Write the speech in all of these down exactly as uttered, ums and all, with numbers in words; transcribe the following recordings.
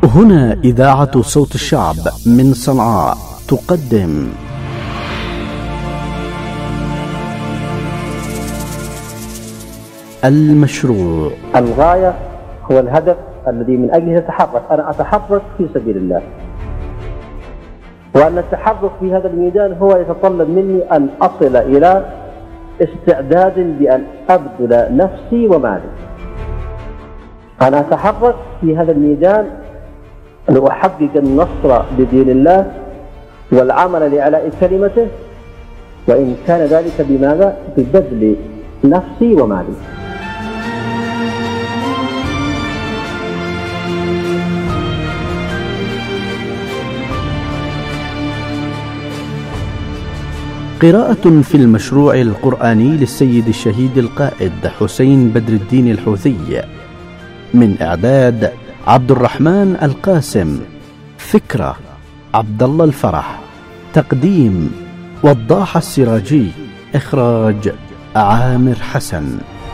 هنا إذاعة صوت الشعب من صنعاء تقدم المشروع. الغاية هو الهدف الذي من أجله تتحرك. أنا أتحرك في سبيل الله، وأن التحرك في هذا الميدان هو يتطلب مني أن أصل إلى استعداد بأن أبذل نفسي ومالي. أنا أتحرك في هذا الميدان لأحقق النصر لدين الله والعمل لإعلاء كلمته، وإن كان ذلك بماذا؟ ببذل نفسي ومالي. قراءة في المشروع القرآني للسيد الشهيد القائد حسين بدر الدين الحوثي، من إعداد عبد الرحمن القاسم، فكرة عبد الله الفرح، تقديم وضاح السراجي، إخراج عامر حسن.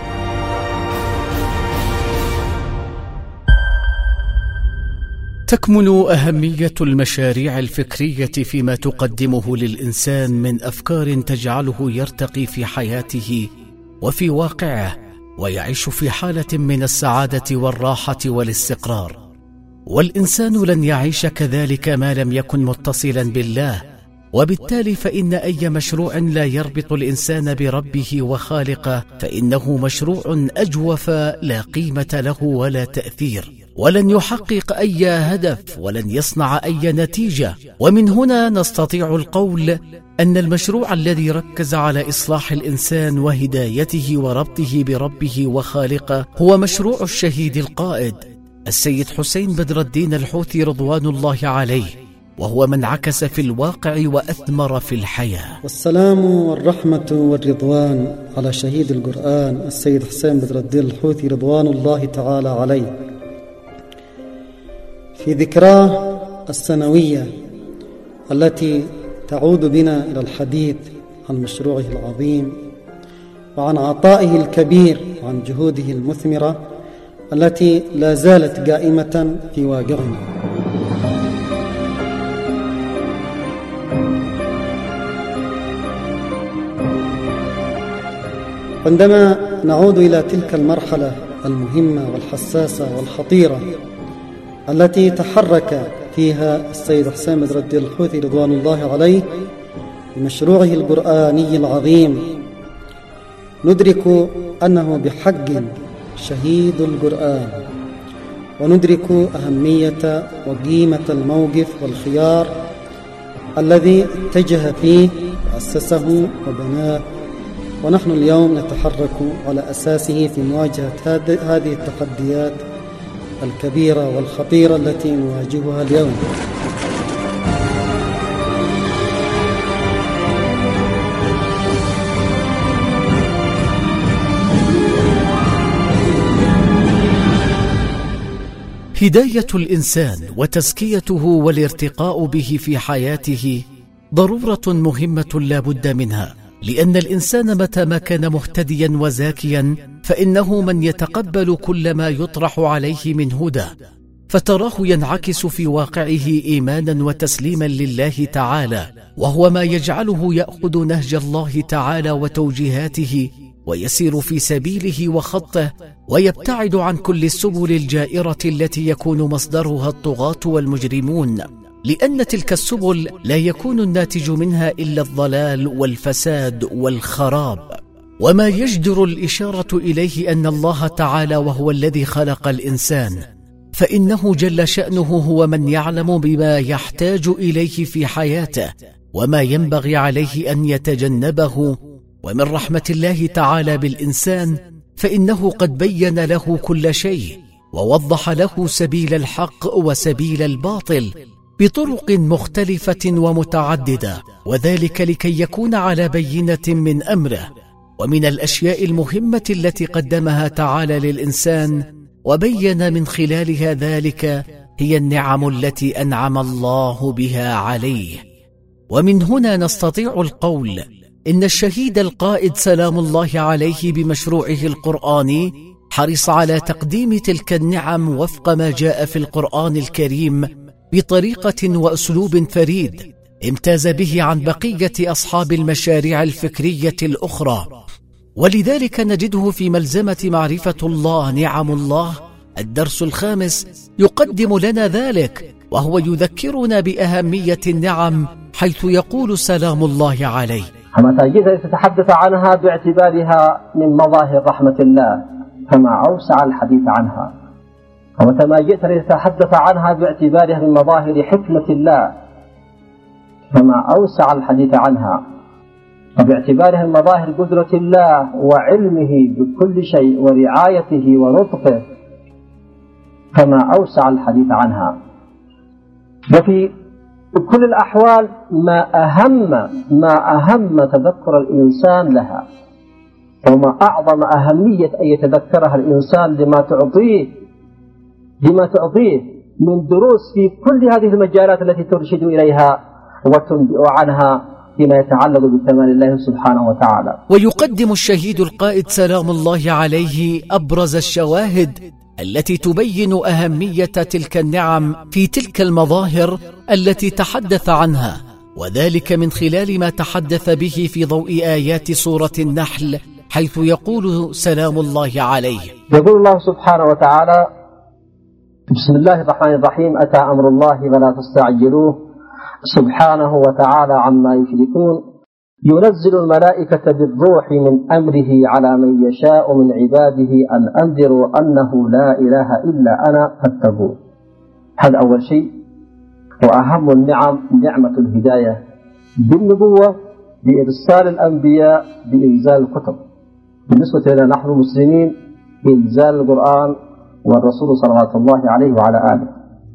تكمن أهمية المشاريع الفكرية فيما تقدمه للإنسان من أفكار تجعله يرتقي في حياته وفي واقعه، ويعيش في حالة من السعادة والراحة والاستقرار. والإنسان لن يعيش كذلك ما لم يكن متصلا بالله، وبالتالي فإن أي مشروع لا يربط الإنسان بربه وخالقه فإنه مشروع أجوف لا قيمة له ولا تأثير، ولن يحقق أي هدف ولن يصنع أي نتيجة. ومن هنا نستطيع القول أن المشروع الذي ركز على إصلاح الإنسان وهدايته وربطه بربه وخالقه هو مشروع الشهيد القائد السيد حسين بدر الدين الحوثي رضوان الله عليه، وهو من عكس في الواقع وأثمر في الحياة. والسلام والرحمة والرضوان على شهيد القرآن السيد حسين بدر الدين الحوثي رضوان الله تعالى عليه، في ذكراه السنوية التي تعود بنا إلى الحديث عن مشروعه العظيم وعن عطائه الكبير وعن جهوده المثمرة التي لا زالت قائمة في واقعنا. عندما نعود إلى تلك المرحلة المهمة والحساسة والخطيرة التي تحرك فيها السيد حسين بدر الدين الحوثي رضوان الله عليه بمشروعه القرآني العظيم، ندرك أنه بحق شهيد القرآن، وندرك أهمية وقيمة الموقف والخيار الذي اتجه فيه وأسسه وبناه، ونحن اليوم نتحرك على أساسه في مواجهة هذه التحديات الكبيرة والخطيرة التي نواجهها اليوم. هداية الإنسان وتزكيته والارتقاء به في حياته ضرورة مهمة لا بد منها، لأن الإنسان متى ما كان مهتديا وزاكيا فإنه من يتقبل كل ما يطرح عليه من هدى، فتراه ينعكس في واقعه إيمانا وتسليما لله تعالى، وهو ما يجعله يأخذ نهج الله تعالى وتوجيهاته ويسير في سبيله وخطه، ويبتعد عن كل السبل الجائرة التي يكون مصدرها الطغاة والمجرمون، لأن تلك السبل لا يكون الناتج منها إلا الضلال والفساد والخراب. وما يجدر الإشارة إليه أن الله تعالى وهو الذي خلق الإنسان، فإنه جل شأنه هو من يعلم بما يحتاج إليه في حياته وما ينبغي عليه أن يتجنبه. ومن رحمة الله تعالى بالإنسان فإنه قد بين له كل شيء ووضح له سبيل الحق وسبيل الباطل بطرق مختلفة ومتعددة، وذلك لكي يكون على بينة من أمره. ومن الأشياء المهمة التي قدمها تعالى للإنسان وبين من خلالها ذلك هي النعم التي أنعم الله بها عليه. ومن هنا نستطيع القول إن الشهيد القائد سلام الله عليه بمشروعه القرآني حرص على تقديم تلك النعم وفق ما جاء في القرآن الكريم بطريقة وأسلوب فريد امتاز به عن بقية أصحاب المشاريع الفكرية الأخرى. ولذلك نجده في ملزمة معرفة الله نعم الله الدرس الخامس يقدم لنا ذلك، وهو يذكرنا بأهمية النعم حيث يقول سلام الله عليه. متى جئت تتحدث عنها باعتبارها من مظاهر رحمة الله فما أوسع الحديث عنها، ومتى ما جئت لتتحدث عنها باعتبارها من مظاهر حكمة الله فما أوسع الحديث عنها، وباعتبارها من مظاهر قدرة الله وعلمه بكل شيء ورعايته ولطفه فما أوسع الحديث عنها. وفي كل الأحوال ما أهم ما أهم تذكر الإنسان لها، وما أعظم أهمية أن يتذكرها الإنسان لما تعطيه لما تعطيه من دروس في كل هذه المجالات التي ترشد إليها وتنبئ عنها فيما يتعلق بكمال الله سبحانه وتعالى. ويقدم الشهيد القائد سلام الله عليه أبرز الشواهد التي تبين أهمية تلك النعم في تلك المظاهر التي تحدث عنها، وذلك من خلال ما تحدث به في ضوء آيات سورة النحل، حيث يقول سلام الله عليه. يقول الله سبحانه وتعالى: بسم الله الرحمن الرحيم، أتى أمر الله فلا تستعجلوه سبحانه وتعالى عما يشركون، ينزل الملائكة بالروح من أمره على من يشاء من عباده أن أنذروا أنه لا إله إلا أنا فاتقون. هذا أول شيء، وأهم النعم نعمة الهداية بالنبوة بإرسال الأنبياء بإنزال الكتب. بالنسبة لنا نحن المسلمين إنزال القرآن والرسول صلوات الله عليه وعلى آله.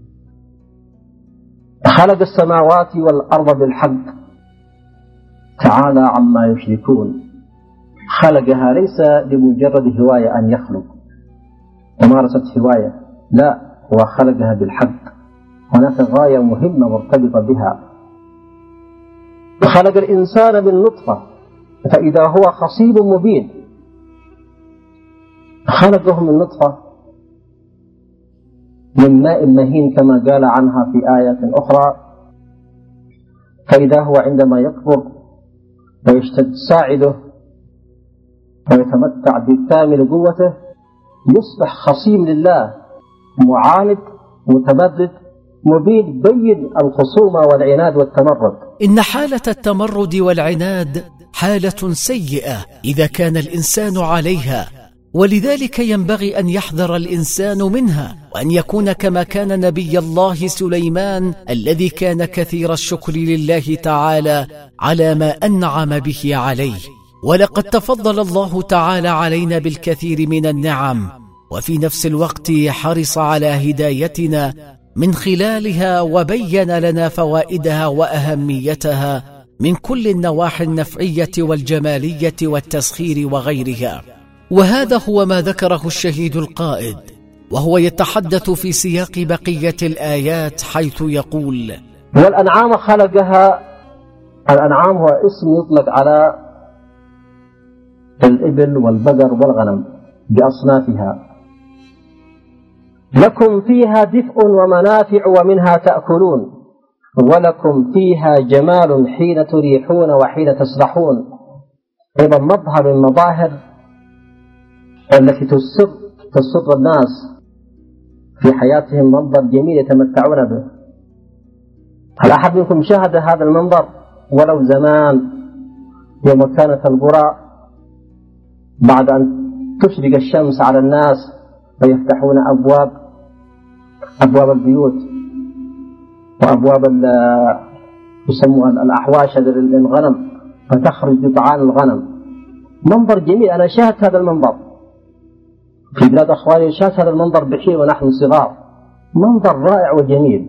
خلق السماوات والأرض بالحق تعالى عما يشركون. خلقها ليس لمجرد هواية أن يخلق ومارست هواية، لا، هو خلقها بالحق، هناك غاية مهمة مرتبطة بها. خلق الإنسان من نطفة فإذا هو خصيب مبين، خلقه من نطفة من ماء مهين كما قال عنها في آيات أخرى، فإذا هو عندما يكبر ويشتد ساعده ويتمتع بكامل قوته يصبح خصيم لله، معاند متمرد مبين، بين الخصومة والعناد والتمرد. إن حالة التمرد والعناد حالة سيئة إذا كان الإنسان عليها، ولذلك ينبغي أن يحذر الإنسان منها، وأن يكون كما كان نبي الله سليمان الذي كان كثير الشكر لله تعالى على ما أنعم به عليه. ولقد تفضل الله تعالى علينا بالكثير من النعم، وفي نفس الوقت حرص على هدايتنا من خلالها، وبين لنا فوائدها وأهميتها من كل النواحي النفعية والجمالية والتسخير وغيرها. وهذا هو ما ذكره الشهيد القائد، وهو يتحدث في سياق بقية الآيات حيث يقول: والأنعام خلقها. الأنعام هو اسم يطلق على الإبل والبقر والغنم بأصنافها. لكم فيها دفء ومنافع ومنها تأكلون ولكم فيها جمال حين تريحون وحين تسرحون. أيضا مظهر من مظاهر التي تسر تسر الناس في حياتهم، منظر جميل يتمتعون به. هل أحد منكم شاهد هذا المنظر ولو زمان يوم كانت القرى بعد أن تشرق الشمس على الناس ويفتحون أبواب أبواب البيوت وأبواب يسموها الأحواش للغنم فتخرج بطعام الغنم؟ منظر جميل. أنا شاهدت هذا المنظر في بلاد أخواني، شاهدت هذا المنظر بحين ونحن صغار، منظر رائع وجميل.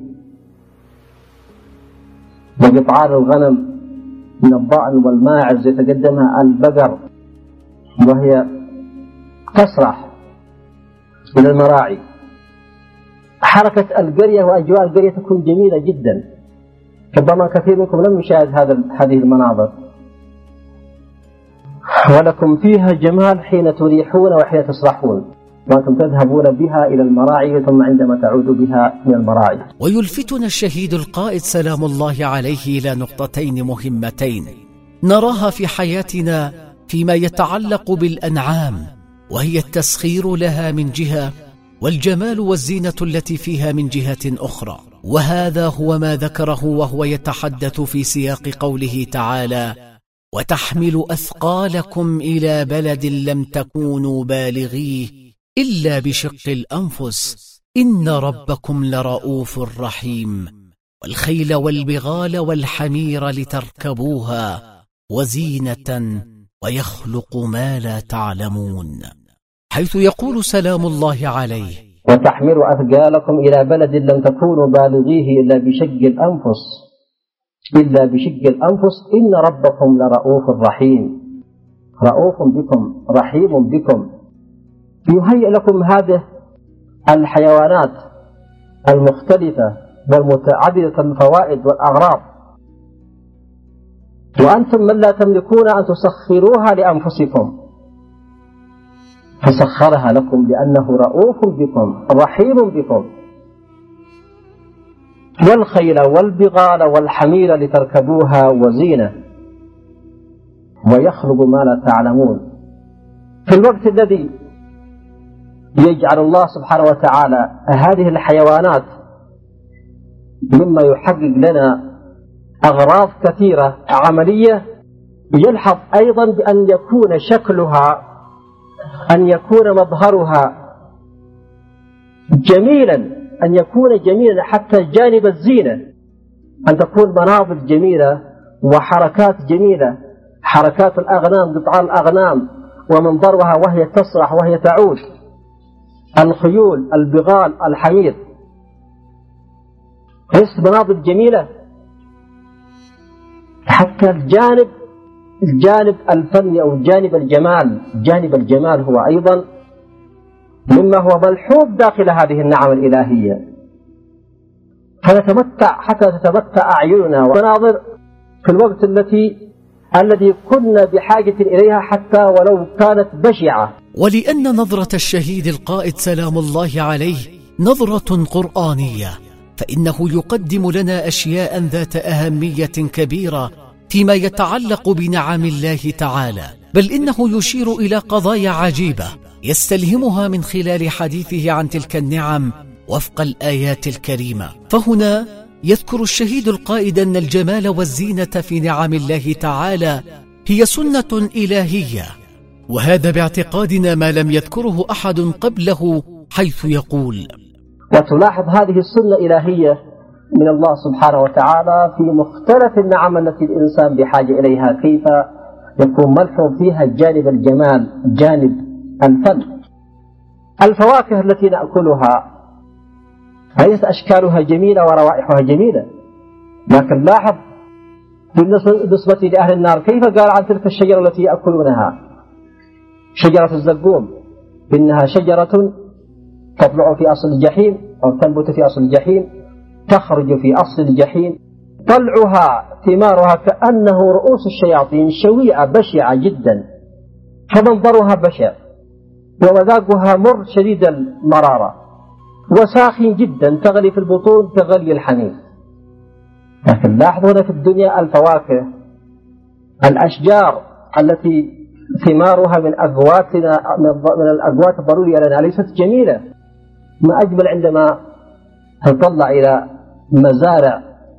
وقطعان الغنم من الضأن والماعز يتقدمها البقر وهي تسرح إلى المراعي. حركة القرية وأجواء القرية تكون جميلة جدا. ربما كثير منكم لم يشاهد هذا هذه المناظر. ولكم فيها جمال حين تريحون وحين تسرحون. وأنتم تذهبون بها إلى المراعي ثم عندما تعود بها من المراعي. ويلفتنا الشهيد القائد سلام الله عليه إلى نقطتين مهمتين نراها في حياتنا فيما يتعلق بالأنعام، وهي التسخير لها من جهة، والجمال والزينة التي فيها من جهة أخرى. وهذا هو ما ذكره وهو يتحدث في سياق قوله تعالى: وتحمل أثقالكم إلى بلد لم تكونوا بالغيه إلا بشق الأنفس إن ربكم لرؤوف رحيم، والخيل والبغال والحمير لتركبوها وزينة ويخلق ما لا تعلمون، حيث يقول سلام الله عليه: وتحمل أثقالكم إلى بلد لم تكونوا بالغيه إلا بشق الأنفس إلا بشق الأنفس إن ربكم لرؤوف رحيم. رؤوف بكم رحيم بكم. يهيئ لكم هذه الحيوانات المختلفة والمتعددة الفوائد والأغراض، وأنتم من لا تملكون أن تسخروها لأنفسكم، فسخرها لكم لأنه رؤوف بكم رحيم بكم. والخيل والبغال والحمير لتركبوها وزينة ويخلق ما لا تعلمون. في الوقت الذي يجعل الله سبحانه وتعالى هذه الحيوانات مما يحقق لنا أغراض كثيرة عملية، يلحظ أيضا بأن يكون شكلها، أن يكون مظهرها جميلا، أن يكون جميلا حتى جانب الزينة، أن تكون مناظر جميلة وحركات جميلة، حركات الأغنام، قطع الأغنام ومنظرها وهي تسرح وهي تعود، الخيول، البغال، الحمير، ليست مناظر جميلة. حتى الجانب الجانب الفني أو جانب الجمال، جانب الجمال هو أيضا مما هو ملحوظ داخل هذه النعم الإلهية، فنتمتع حتى تتمتع أعيننا ومناظر في الوقت التي الذي كنا بحاجة إليها حتى ولو كانت بشعة. ولأن نظرة الشهيد القائد سلام الله عليه نظرة قرآنية، فإنه يقدم لنا أشياء ذات أهمية كبيرة فيما يتعلق بنعم الله تعالى، بل إنه يشير إلى قضايا عجيبة يستلهمها من خلال حديثه عن تلك النعم وفق الآيات الكريمة. فهنا يذكر الشهيد القائد أن الجمال والزينة في نعم الله تعالى هي سنة إلهية، وهذا باعتقادنا ما لم يذكره أحد قبله، حيث يقول: وتلاحظ هذه السنة الإلهية من الله سبحانه وتعالى في مختلف النعم التي الإنسان بحاجة إليها، كيف يكون ملحوظ فيها جانب الجمال، جانب الفن. الفواكه التي نأكلها ليست أشكالها جميلة وروائحها جميلة، لكن لاحظ بالنسبة لأهل النار كيف قال عن تلك الشجرة التي يأكلونها، شجرة الزقوم، إنها شجرة تطلع في أصل الجحيم أو تنبت في أصل الجحيم، تخرج في أصل الجحيم، طلعها ثمارها كأنه رؤوس الشياطين، شويعة بشعة جدا، فمنظرها بشع، ومذاقها مر شديد المرارة، وساخن جدا، تغلي في البطون كغلي الحميم. لكن لاحظوا هنا في الدنيا الفواكه، الأشجار التي ثمارها من أقواتنا، من الأقوات الضرورية لنا، ليست جميلة. ما أجمل عندما تطلع إلى مزارع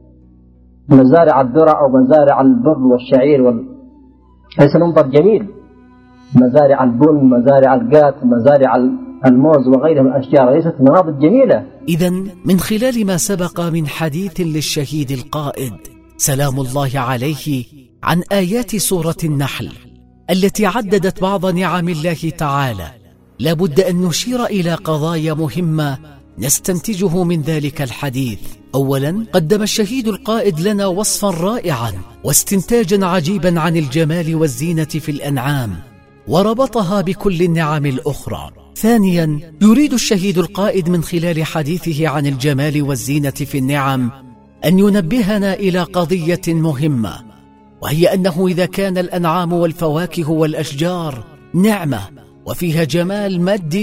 مزارع الذرة أو مزارع البر والشعير وال... ليس منظر جميل، مزارع البن، مزارع القات، مزارع الموز وغيرها من الأشجار، ليست مناظر جميلة. إذن من خلال ما سبق من حديث للشهيد القائد سلام الله عليه عن آيات سورة النحل التي عددت بعض نعم الله تعالى، لابد أن نشير إلى قضايا مهمة نستنتجه من ذلك الحديث. أولا، قدم الشهيد القائد لنا وصفا رائعا واستنتاجا عجيبا عن الجمال والزينة في الأنعام، وربطها بكل النعم الأخرى. ثانيا، يريد الشهيد القائد من خلال حديثه عن الجمال والزينة في النعم أن ينبهنا إلى قضية مهمة، وهي أنه إذا كان الأنعام والفواكه والأشجار نعمة وفيها جمال مادي،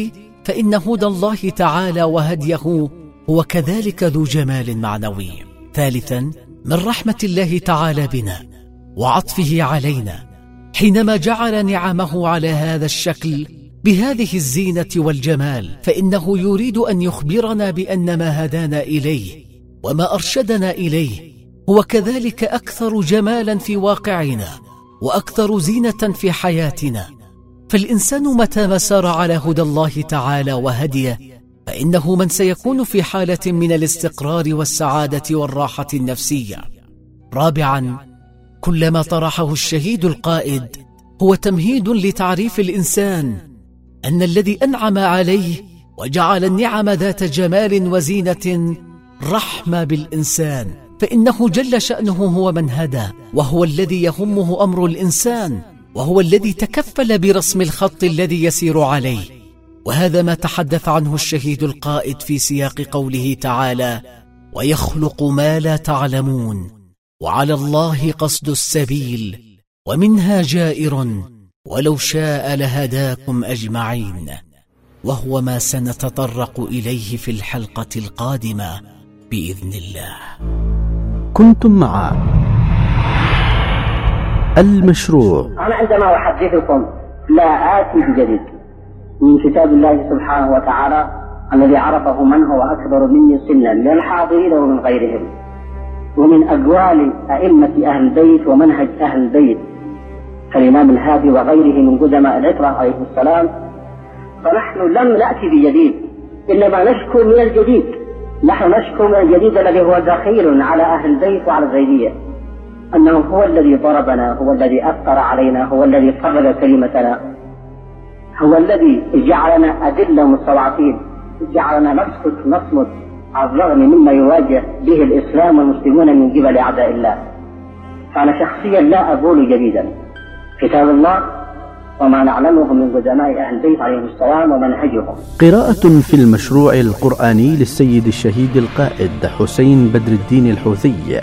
فإن هدى الله تعالى وهديه هو كذلك ذو جمال معنوي. ثالثا، من رحمة الله تعالى بنا وعطفه علينا حينما جعل نعمه على هذا الشكل بهذه الزينة والجمال، فإنه يريد أن يخبرنا بأن ما هدانا إليه وما أرشدنا إليه هو كذلك أكثر جمالا في واقعنا وأكثر زينة في حياتنا. فالإنسان متى ما سار على هدى الله تعالى وهديه فإنه من سيكون في حالة من الاستقرار والسعادة والراحة النفسية. رابعا، كلما طرحه الشهيد القائد هو تمهيد لتعريف الإنسان أن الذي أنعم عليه وجعل النعم ذات جمال وزينة رحمة بالإنسان، فإنه جل شأنه هو من هدى، وهو الذي يهمه أمر الإنسان، وهو الذي تكفل برسم الخط الذي يسير عليه. وهذا ما تحدث عنه الشهيد القائد في سياق قوله تعالى: ويخلق ما لا تعلمون وعلى الله قصد السبيل ومنها جائر ولو شاء لهداكم أجمعين، وهو ما سنتطرق إليه في الحلقة القادمة بإذن الله. كنتم مع المشروع. أنا عندما أحدثكم لا آتي بجديد من كتاب الله سبحانه وتعالى الذي عرفه من هو أكبر مني سنا من الحاضرين ومن غيرهم، ومن أقوال أئمة أهل البيت ومنهج أهل البيت كالإمام الهادي وغيره من قدماء العترة عليه السلام، فنحن لم نأتي بجديد، إنما نشكو من الجديد. نحن نشكو من الجديد الذي هو دخيل على أهل البيت وعلى الزيدية، أنه هو الذي ضربنا، هو الذي أثر علينا، هو الذي فرغ كلمتنا، هو الذي جعلنا أذلة مستضعفين، جعلنا نسكت نصمت على الرغم مما يواجه به الإسلام والمسلمون من قبل أعداء الله. فأنا شخصيا لا أقول جديدا، كتاب الله وما نعلمه من قدماء أهل البيت عليهم السلام ومنهجهم. قراءة في المشروع القرآني للسيد الشهيد القائد حسين بدر الدين الحوثي.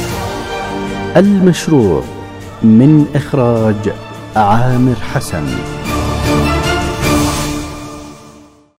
المشروع من إخراج عامر حسن.